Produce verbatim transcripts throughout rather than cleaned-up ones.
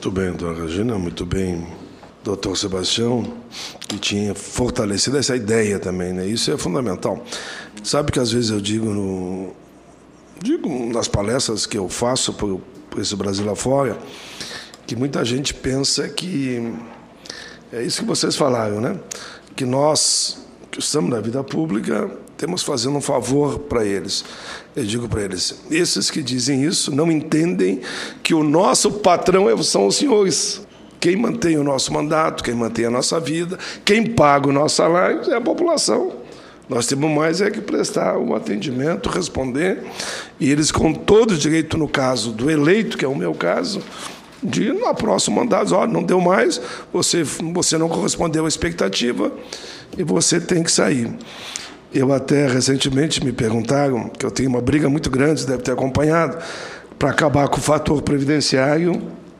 Muito bem, dona Regina, muito bem, doutor Sebastião, que tinha fortalecido essa ideia também, né? Isso é fundamental. Sabe que às vezes eu digo, no, digo nas palestras que eu faço por, por esse Brasil afora, que muita gente pensa que é isso que vocês falaram, né? Que nós, que estamos na vida pública, temos fazendo um favor para eles. Eu digo para eles, esses que dizem isso não entendem que o nosso patrão são os senhores. Quem mantém o nosso mandato, quem mantém a nossa vida, quem paga o nosso salário é a população. Nós temos mais é que prestar um atendimento, responder, e eles com todo o direito, no caso do eleito, que é o meu caso, de no próximo mandato, olha, não deu mais, você, você não correspondeu à expectativa e você tem que sair. Eu até recentemente me perguntaram, que eu tenho uma briga muito grande, você deve ter acompanhado, para acabar com o fator previdenciário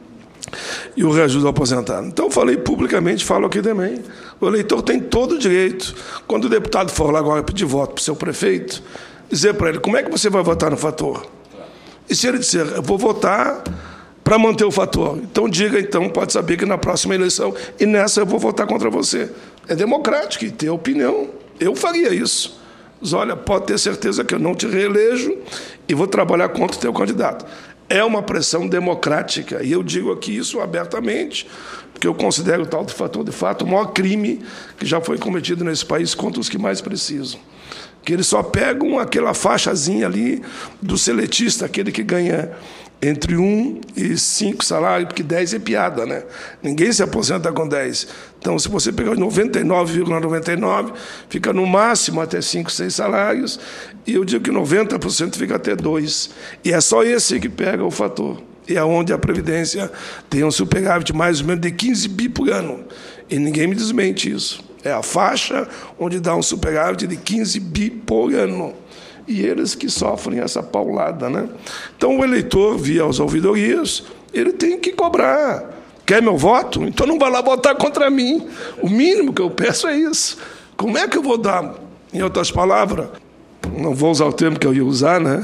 e o reajuste do aposentado. Então, eu falei publicamente, falo aqui também, o eleitor tem todo o direito, quando o deputado for lá agora pedir voto para o seu prefeito, dizer para ele, como é que você vai votar no fator? E se ele disser, eu vou votar para manter o fator, então diga, então, pode saber que na próxima eleição, e nessa eu vou votar contra você. É democrático e ter opinião. Eu faria isso. Mas, olha, pode ter certeza que eu não te reelejo e vou trabalhar contra o teu candidato. É uma pressão democrática, e eu digo aqui isso abertamente, porque eu considero o tal do fator de fato o maior crime que já foi cometido nesse país contra os que mais precisam. Que eles só pegam aquela faixazinha ali do seletista, aquele que ganha entre um e cinco salários, porque dez é piada, né? Ninguém se aposenta com dez. Então, se você pegar noventa e nove vírgula noventa e nove, fica no máximo até cinco, seis salários, e eu digo que noventa por cento fica até dois. E é só esse que pega o fator. E é onde a Previdência tem um superávit mais ou menos de quinze bi por ano. E ninguém me desmente isso. É a faixa onde dá um superávit de quinze bi por ano. E eles que sofrem essa paulada, né? Então, o eleitor, via as ouvidorias, ele tem que cobrar. Quer meu voto? Então não vai lá votar contra mim. O mínimo que eu peço é isso. Como é que eu vou dar? Em outras palavras, não vou usar o termo que eu ia usar, né?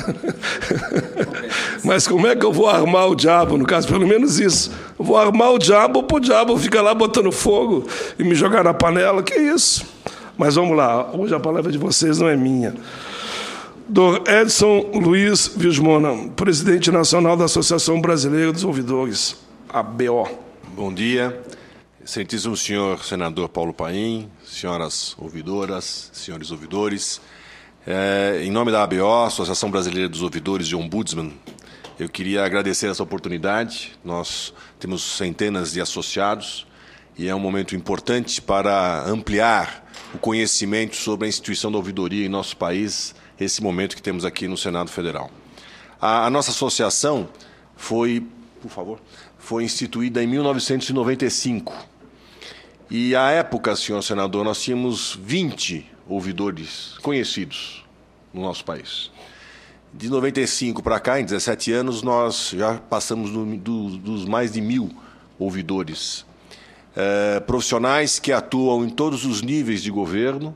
Mas como é que eu vou armar o diabo? No caso, pelo menos isso. Eu vou armar o diabo para o diabo ficar lá botando fogo e me jogar na panela. Que isso? Mas vamos lá. Hoje a palavra de vocês não é minha. doutor Edson Luiz Vismona, presidente nacional da Associação Brasileira dos Ouvidores, a B O. Bom dia, excelentíssimo senhor senador Paulo Paim, senhoras ouvidoras, senhores ouvidores. É, em nome da A B O, Associação Brasileira dos Ouvidores e Ombudsman, eu queria agradecer essa oportunidade. Nós temos centenas de associados e é um momento importante para ampliar o conhecimento sobre a instituição da ouvidoria em nosso país, esse momento que temos aqui no Senado Federal. A, a nossa associação foi, por favor, foi instituída em mil novecentos e noventa e cinco. E, à época, senhor senador, nós tínhamos vinte ouvidores conhecidos no nosso país. De noventa e cinco para cá, em dezessete anos, nós já passamos do, do, dos mais de mil ouvidores. É, profissionais que atuam em todos os níveis de governo,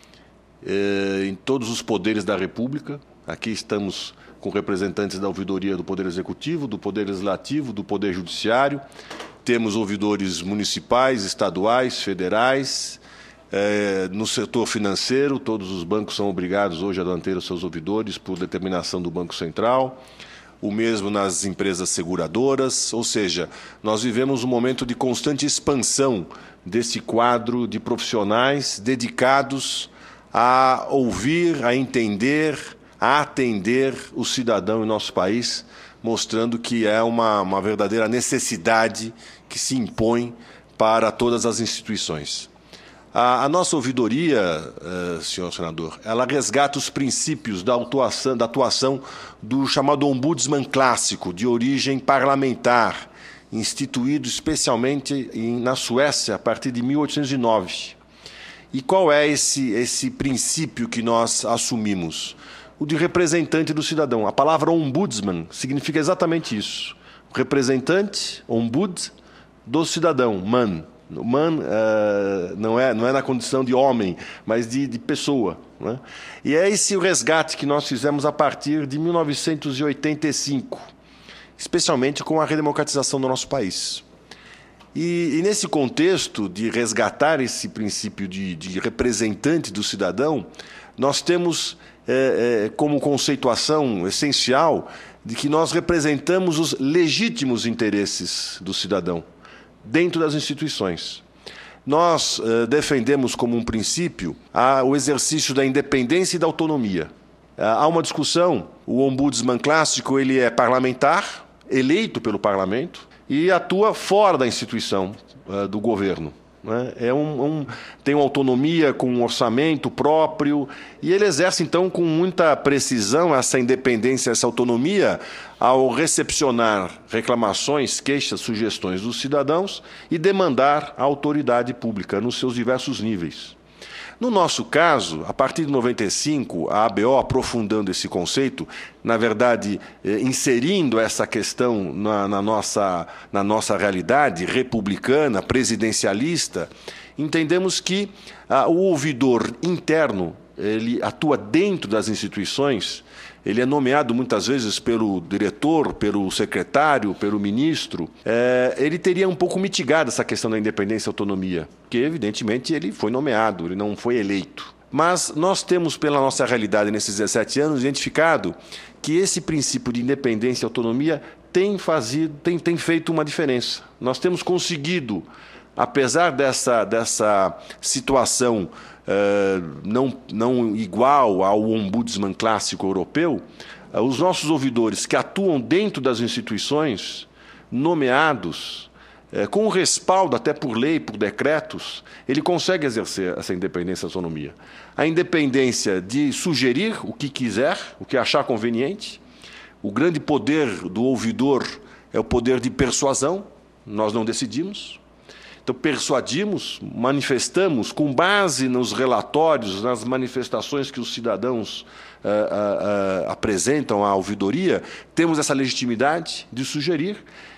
em todos os poderes da República. Aqui estamos com representantes da ouvidoria do Poder Executivo, do Poder Legislativo, do Poder Judiciário. Temos ouvidores municipais, estaduais, federais. É, no setor financeiro, todos os bancos são obrigados hoje a manter os seus ouvidores por determinação do Banco Central. O mesmo nas empresas seguradoras. Ou seja, nós vivemos um momento de constante expansão desse quadro de profissionais dedicados a ouvir, a entender, a atender o cidadão em nosso país, mostrando que é uma, uma verdadeira necessidade que se impõe para todas as instituições. A, a nossa ouvidoria, uh, senhor senador, ela resgata os princípios da atuação, da atuação do chamado ombudsman clássico, de origem parlamentar, instituído especialmente em, na Suécia a partir de mil oitocentos e nove. E qual é esse, esse princípio que nós assumimos? O de representante do cidadão. A palavra ombudsman significa exatamente isso. Representante, ombud, do cidadão, man. Man uh, não, é, não é na condição de homem, mas de, de pessoa, né? E é esse o resgate que nós fizemos a partir de mil novecentos e oitenta e cinco, especialmente com a redemocratização do nosso país. E, e nesse contexto de resgatar esse princípio de, de representante do cidadão, nós temos é, é, como conceituação essencial de que nós representamos os legítimos interesses do cidadão dentro das instituições. Nós uh, defendemos como um princípio a, o exercício da independência e da autonomia. Uh, há uma discussão, o ombudsman clássico ele é parlamentar, eleito pelo parlamento, e atua fora da instituição uh, do governo. Né? É um, um, tem uma autonomia com um orçamento próprio, e ele exerce, então, com muita precisão essa independência, essa autonomia, ao recepcionar reclamações, queixas, sugestões dos cidadãos e demandar a autoridade pública nos seus diversos níveis. No nosso caso, a partir de noventa e cinco, a A B O, aprofundando esse conceito, na verdade, inserindo essa questão na, na, nossa, na nossa realidade republicana, presidencialista, entendemos que ah, o ouvidor interno, ele atua dentro das instituições, ele é nomeado muitas vezes pelo diretor, pelo secretário, pelo ministro. É, ele teria um pouco mitigado essa questão da independência e autonomia, porque, evidentemente, ele foi nomeado, ele não foi eleito. Mas nós temos, pela nossa realidade nesses dezessete anos, identificado que esse princípio de independência e autonomia tem, fazido, tem, tem feito uma diferença. Nós temos conseguido, apesar dessa, dessa situação Uh, não, não igual ao ombudsman clássico europeu, uh, os nossos ouvidores que atuam dentro das instituições, nomeados, uh, com respaldo até por lei, por decretos, ele consegue exercer essa independência e autonomia. A independência de sugerir o que quiser, o que achar conveniente. O grande poder do ouvidor é o poder de persuasão, nós não decidimos. Então, persuadimos, manifestamos, com base nos relatórios, nas manifestações que os cidadãos uh, uh, uh, apresentam à ouvidoria, temos essa legitimidade de sugerir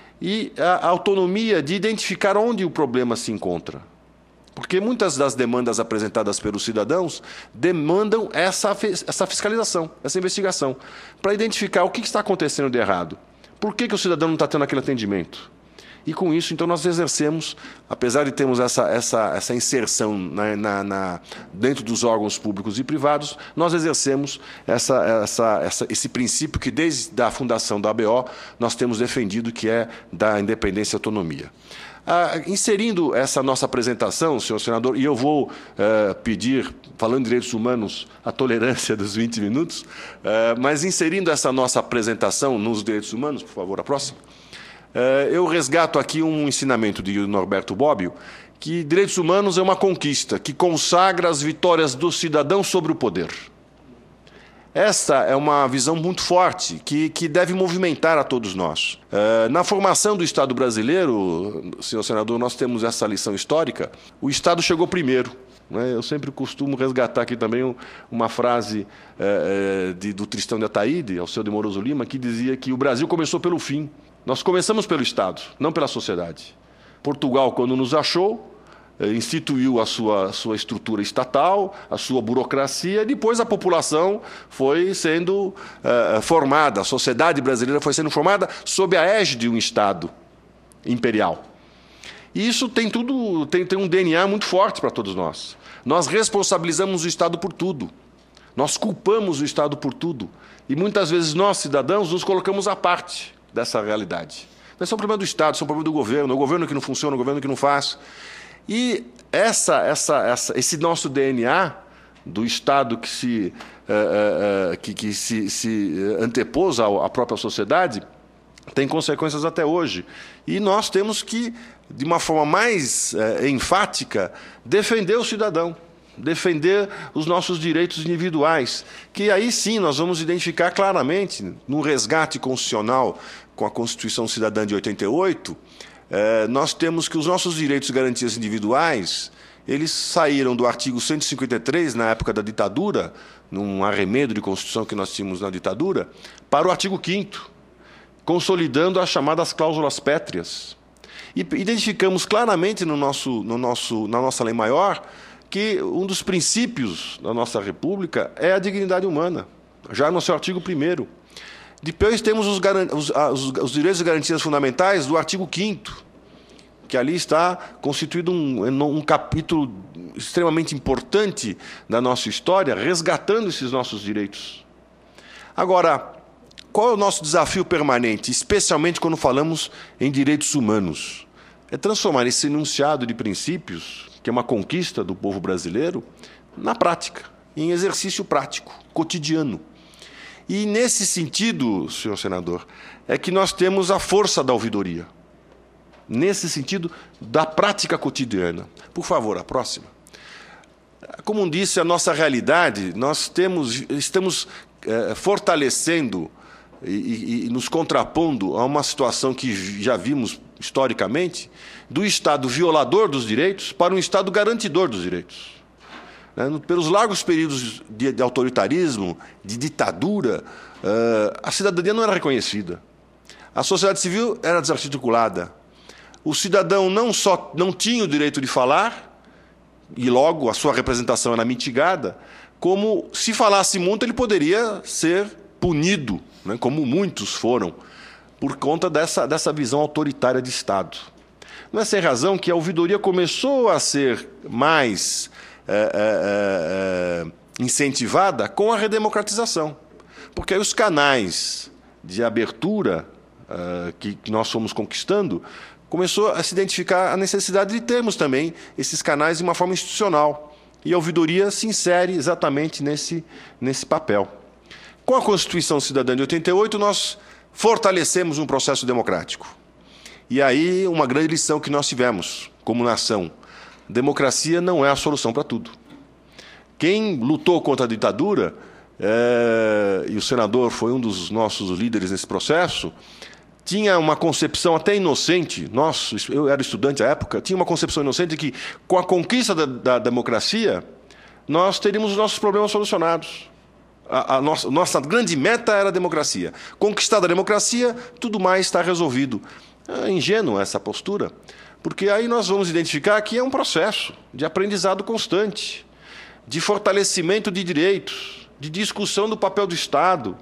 e a autonomia de identificar onde o problema se encontra. Porque muitas das demandas apresentadas pelos cidadãos demandam essa, essa fiscalização, essa investigação, para identificar o que está acontecendo de errado. Por que, que o cidadão não está tendo aquele atendimento? E com isso, então, nós exercemos, apesar de termos essa, essa, essa inserção na, na, na, dentro dos órgãos públicos e privados, nós exercemos essa, essa, essa, esse princípio que, desde a fundação da A B O, nós temos defendido, que é da independência e autonomia. Ah, inserindo essa nossa apresentação, senhor senador, e eu vou eh, pedir, falando de direitos humanos, a tolerância dos vinte minutos, eh, mas inserindo essa nossa apresentação nos direitos humanos, por favor, a próxima. Eu resgato aqui um ensinamento de Norberto Bobbio, que direitos humanos é uma conquista que consagra as vitórias do cidadão sobre o poder. Essa é uma visão muito forte, que, que deve movimentar a todos nós. Na formação do Estado brasileiro, senhor senador, nós temos essa lição histórica, o Estado chegou primeiro. Eu sempre costumo resgatar aqui também uma frase de, do Tristão de Ataíde, Alceu de Moroso Lima, que dizia que o Brasil começou pelo fim. Nós começamos pelo Estado, não pela sociedade. Portugal, quando nos achou, instituiu a sua, sua estrutura estatal, a sua burocracia, e depois a população foi sendo uh, formada, a sociedade brasileira foi sendo formada sob a égide de um Estado imperial. E isso tem, tudo, tem, tem um D N A muito forte para todos nós. Nós responsabilizamos o Estado por tudo. Nós culpamos o Estado por tudo. E muitas vezes nós, cidadãos, nos colocamos à parte dessa realidade. Não é só um problema do Estado, isso é um problema do governo, o governo que não funciona, o governo que não faz. E essa, essa, essa, esse nosso D N A do Estado que se, uh, uh, que, que se, se antepôs à própria sociedade tem consequências até hoje. E nós temos que, de uma forma mais uh, enfática, defender o cidadão, defender os nossos direitos individuais, que aí sim nós vamos identificar claramente, no resgate constitucional com a Constituição Cidadã de oitenta e oito, eh, nós temos que os nossos direitos e garantias individuais, eles saíram do artigo cento e cinquenta e três, na época da ditadura, num arremedo de Constituição que nós tínhamos na ditadura, para o artigo quinto, consolidando as chamadas cláusulas pétreas. E identificamos claramente no nosso, no nosso, na nossa lei maior que um dos princípios da nossa República é a dignidade humana, já no seu artigo primeiro. Depois temos os, os, os, os direitos e garantias fundamentais do artigo quinto, que ali está constituído um, um capítulo extremamente importante da nossa história, resgatando esses nossos direitos. Agora, qual é o nosso desafio permanente, especialmente quando falamos em direitos humanos? É transformar esse enunciado de princípios, que é uma conquista do povo brasileiro, na prática, em exercício prático, cotidiano. E, nesse sentido, senhor senador, é que nós temos a força da ouvidoria. Nesse sentido, da prática cotidiana. Por favor, a próxima. Como disse, a nossa realidade, nós temos, estamos é, fortalecendo e, e, e nos contrapondo a uma situação que já vimos historicamente, do Estado violador dos direitos para um Estado garantidor dos direitos. Pelos largos períodos de autoritarismo, de ditadura, a cidadania não era reconhecida. A sociedade civil era desarticulada. O cidadão não só não tinha o direito de falar, e logo a sua representação era mitigada, como, se falasse muito, ele poderia ser punido, né, como muitos foram, por conta dessa, dessa visão autoritária de Estado. Não é sem razão que a ouvidoria começou a ser mais É, é, é, incentivada com a redemocratização. Porque aí os canais de abertura é, que, que nós fomos conquistando, começou a se identificar a necessidade de termos também esses canais de uma forma institucional. E a ouvidoria se insere exatamente nesse, nesse papel. Com a Constituição Cidadã de oitenta e oito, nós fortalecemos um processo democrático. E aí uma grande lição que nós tivemos como nação: democracia não é a solução para tudo. Quem lutou contra a ditadura, é, e o senador foi um dos nossos líderes nesse processo, tinha uma concepção até inocente, nós, eu era estudante à época, tinha uma concepção inocente de que, com a conquista da, da democracia, nós teríamos os nossos problemas solucionados. A, a nossa, nossa grande meta era a democracia. Conquistada a democracia, tudo mais está resolvido. É ingênua essa postura, porque aí nós vamos identificar que é um processo de aprendizado constante, de fortalecimento de direitos, de discussão do papel do Estado,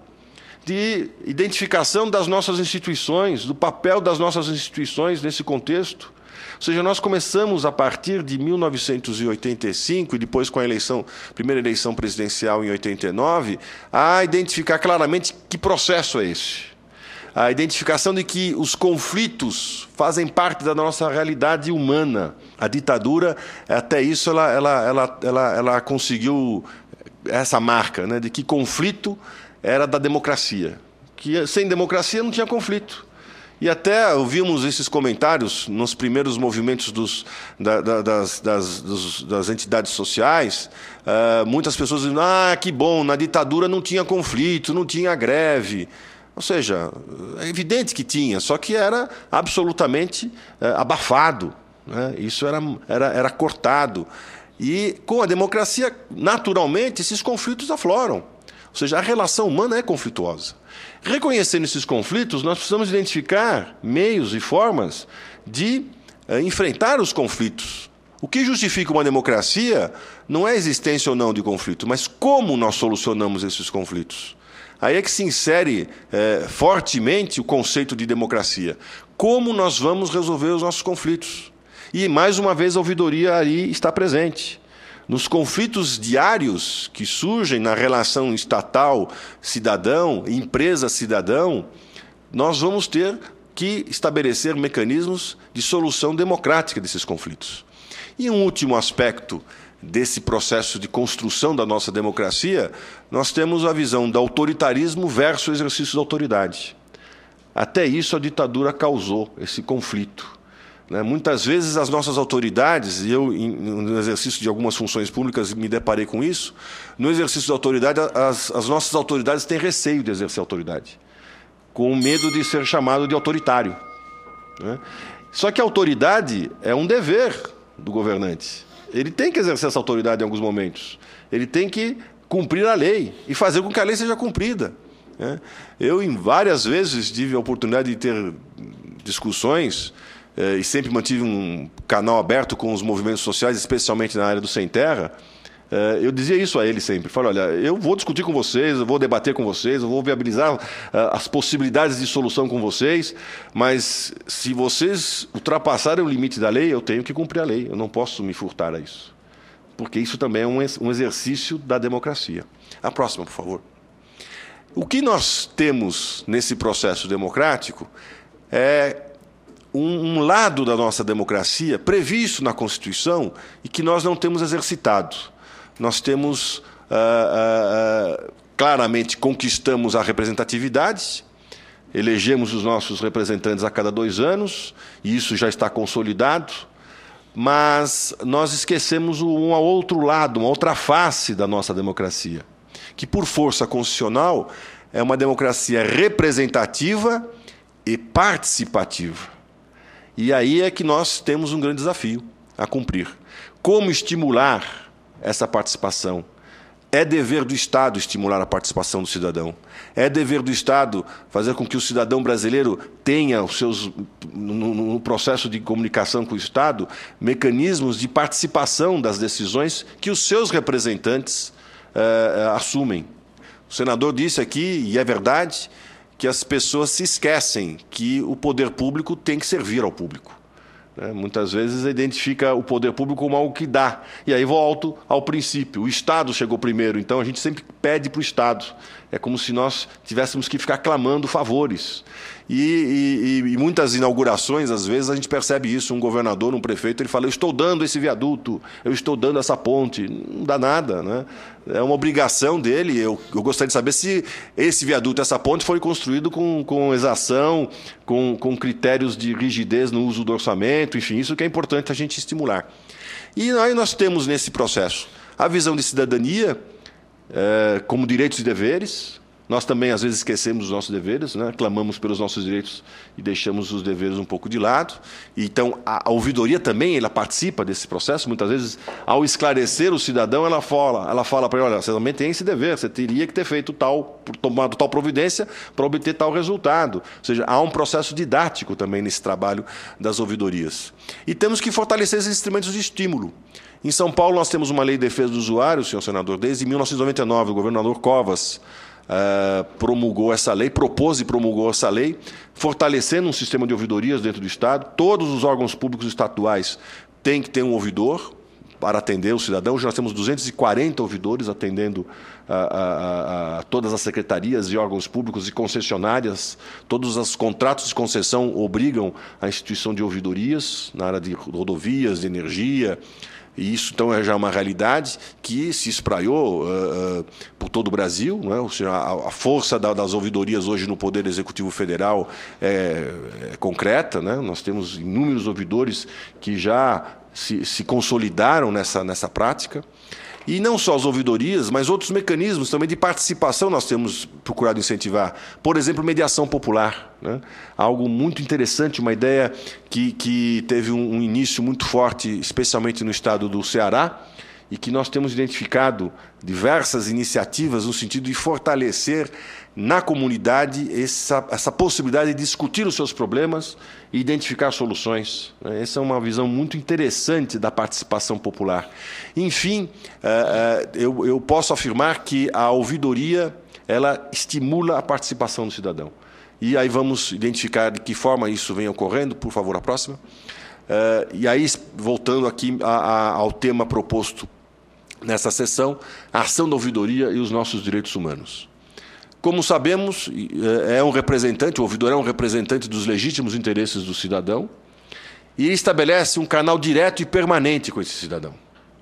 de identificação das nossas instituições, do papel das nossas instituições nesse contexto. Ou seja, nós começamos a partir de mil novecentos e oitenta e cinco, e depois com a eleição, primeira eleição presidencial em oitenta e nove, a identificar claramente que processo é esse. A identificação de que os conflitos fazem parte da nossa realidade humana. A ditadura, até isso, ela, ela, ela, ela, ela conseguiu essa marca, né, de que conflito era da democracia. Que sem democracia não tinha conflito. E até ouvimos esses comentários nos primeiros movimentos dos, da, da, das, das, dos, das entidades sociais. Uh, muitas pessoas dizendo: ah, que bom, na ditadura não tinha conflito, não tinha greve. Ou seja, é evidente que tinha, só que era absolutamente é, abafado, né? Isso era, era, era cortado. E, com a democracia, naturalmente, esses conflitos afloram. Ou seja, a relação humana é conflituosa. Reconhecendo esses conflitos, nós precisamos identificar meios e formas de é, enfrentar os conflitos. O que justifica uma democracia não é a existência ou não de conflito, mas como nós solucionamos esses conflitos. Aí é que se insere é, fortemente o conceito de democracia. Como nós vamos resolver os nossos conflitos? E, mais uma vez, a ouvidoria aí está presente. Nos conflitos diários que surgem na relação estatal-cidadão, empresa-cidadão, nós vamos ter que estabelecer mecanismos de solução democrática desses conflitos. E um último aspecto desse processo de construção da nossa democracia, nós temos a visão do autoritarismo versus o exercício da autoridade. Até isso a ditadura causou, esse conflito. Né? Muitas vezes as nossas autoridades, e eu, no exercício de algumas funções públicas, me deparei com isso, no exercício da autoridade, as, as nossas autoridades têm receio de exercer autoridade, com medo de ser chamado de autoritário. Né? Só que a autoridade é um dever do governante. Ele tem que exercer essa autoridade em alguns momentos. Ele tem que cumprir a lei e fazer com que a lei seja cumprida. Eu, em várias vezes, tive a oportunidade de ter discussões e sempre mantive um canal aberto com os movimentos sociais, especialmente na área do Sem Terra, Eu dizia isso a ele sempre. Falei, olha, eu vou discutir com vocês, eu vou debater com vocês, eu vou viabilizar as possibilidades de solução com vocês, mas se vocês ultrapassarem o limite da lei, eu tenho que cumprir a lei. Eu não posso me furtar a isso. Porque isso também é um exercício da democracia. A próxima, por favor. O que nós temos nesse processo democrático é um, um lado da nossa democracia previsto na Constituição e que nós não temos exercitado. Nós temos, ah, ah, claramente, conquistamos a representatividade, elegemos os nossos representantes a cada dois anos, e isso já está consolidado, mas nós esquecemos um outro lado, uma outra face da nossa democracia, que, por força constitucional, é uma democracia representativa e participativa. E aí é que nós temos um grande desafio a cumprir. Como estimular essa participação? É dever do Estado estimular a participação do cidadão. É dever do Estado fazer com que o cidadão brasileiro tenha os seus, no, no processo de comunicação com o Estado, mecanismos de participação das decisões que os seus representantes eh, assumem. O senador disse aqui, e é verdade, que as pessoas se esquecem que o poder público tem que servir ao público. Muitas vezes identifica o poder público como algo que dá. E aí volto ao princípio. O Estado chegou primeiro, então a gente sempre pede para o Estado. É como se nós tivéssemos que ficar clamando favores. E, e, e muitas inaugurações, às vezes, a gente percebe isso. Um governador, um prefeito, ele fala, eu estou dando esse viaduto, eu estou dando essa ponte. Não dá nada, né? É uma obrigação dele. Eu, eu gostaria de saber se esse viaduto, essa ponte, foi construído com, com exação, com, com critérios de rigidez no uso do orçamento, enfim, isso que é importante a gente estimular. E aí nós temos nesse processo a visão de cidadania, é, como direitos e deveres. Nós também, às vezes, esquecemos os nossos deveres, né? Clamamos pelos nossos direitos e deixamos os deveres um pouco de lado. Então, a, a ouvidoria também ela participa desse processo. Muitas vezes, ao esclarecer o cidadão, ela fala, ela fala para ele, olha, você também tem esse dever, você teria que ter feito tal, tomado tal providência para obter tal resultado. Ou seja, há um processo didático também nesse trabalho das ouvidorias. E temos que fortalecer esses instrumentos de estímulo. Em São Paulo, nós temos uma lei de defesa do usuário, senhor senador, desde mil novecentos e noventa e nove, o governador Covas Uh, promulgou essa lei, propôs e promulgou essa lei, fortalecendo um sistema de ouvidorias dentro do Estado. Todos os órgãos públicos estatuais têm que ter um ouvidor para atender o cidadão. Hoje nós temos duzentos e quarenta ouvidores atendendo a, a, a todas as secretarias e órgãos públicos e concessionárias. Todos os contratos de concessão obrigam a instituição de ouvidorias na área de rodovias, de energia. E isso, então, é já uma realidade que se espraiou uh, uh, por todo o Brasil, não é? Ou seja, a, a força da, das ouvidorias hoje no Poder Executivo Federal é, é concreta, né? Nós temos inúmeros ouvidores que já se, se consolidaram nessa, nessa prática. E não só as ouvidorias, mas outros mecanismos também de participação nós temos procurado incentivar. Por exemplo, mediação popular, né? Algo muito interessante, uma ideia que, que teve um, um início muito forte, especialmente no estado do Ceará, e que nós temos identificado diversas iniciativas no sentido de fortalecer na comunidade essa, essa possibilidade de discutir os seus problemas e identificar soluções. Essa é uma visão muito interessante da participação popular. Enfim, eu, eu posso afirmar que a ouvidoria ela estimula a participação do cidadão. E aí vamos identificar de que forma isso vem ocorrendo. Por favor, a próxima. E aí, voltando aqui ao tema proposto nessa sessão, a ação da ouvidoria e os nossos direitos humanos. Como sabemos, é um representante, o ouvidor é um representante dos legítimos interesses do cidadão e estabelece um canal direto e permanente com esse cidadão.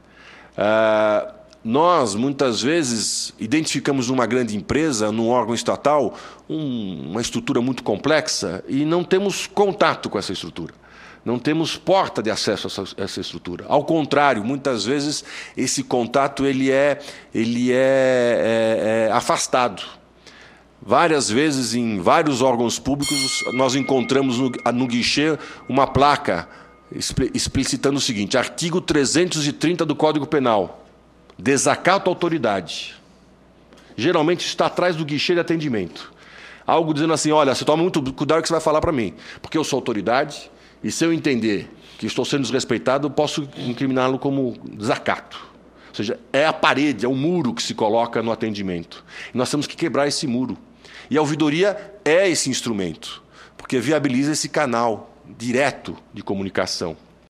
Ah, nós, muitas vezes, identificamos numa grande empresa, num órgão estatal, um, uma estrutura muito complexa e não temos contato com essa estrutura. Não temos porta de acesso a essa, a essa estrutura. Ao contrário, muitas vezes, esse contato ele é, ele é, é, é afastado. Várias vezes, em vários órgãos públicos, nós encontramos no, no guichê uma placa explicitando o seguinte: artigo trezentos e trinta do Código Penal, desacato à autoridade. Geralmente está atrás do guichê de atendimento. Algo dizendo assim, olha, você toma muito cuidado com o que você vai falar para mim, porque eu sou autoridade e se eu entender que estou sendo desrespeitado, eu posso incriminá-lo como desacato. Ou seja, é a parede, é o muro que se coloca no atendimento. E nós temos que quebrar esse muro. E a ouvidoria é esse instrumento, porque viabiliza esse canal direto de comunicação.